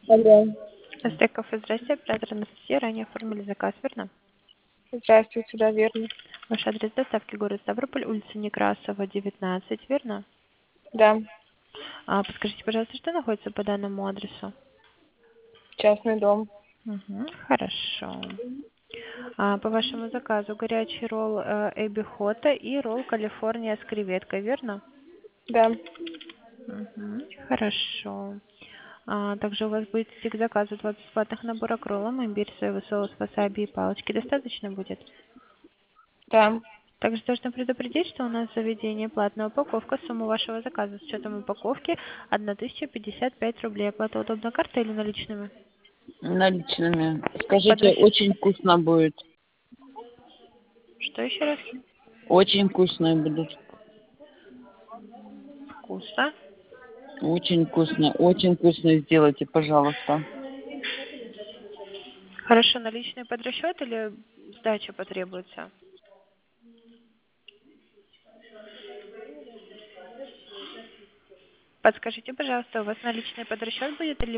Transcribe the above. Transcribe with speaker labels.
Speaker 1: Алло.
Speaker 2: Стейков, здрасте, оператор Анастасия, ранее оформили заказ, верно?
Speaker 1: Здравствуйте, да, верно.
Speaker 2: Ваш адрес доставки город Ставрополь, улица Некрасова, 19, верно?
Speaker 1: Да,
Speaker 2: Подскажите, пожалуйста, что находится по данному адресу?
Speaker 1: частный дом.
Speaker 2: Угу, хорошо. По вашему заказу горячий ролл Эбби Хота и ролл Калифорния с креветкой, верно?
Speaker 1: Да,
Speaker 2: Угу, хорошо. Также у вас будет идти к заказу 2 бесплатных набора к роллам, имбирь, соевый соус, васаби и палочки. Достаточно будет?
Speaker 1: да.
Speaker 2: Также должна предупредить, что у нас в заведении платная упаковка. Сумма вашего заказа с учетом упаковки 1055 рублей. Оплата удобна картой или наличными?
Speaker 1: Наличными. Скажите,
Speaker 2: Подрасчет.
Speaker 1: очень вкусно будет.
Speaker 2: Что еще раз?
Speaker 1: Очень вкусные будут.
Speaker 2: Вкусно.
Speaker 1: Очень вкусно. Очень вкусно сделайте, пожалуйста.
Speaker 2: Хорошо, наличные под расчет или сдача потребуется? Подскажите, пожалуйста, у вас наличные под расчет будет или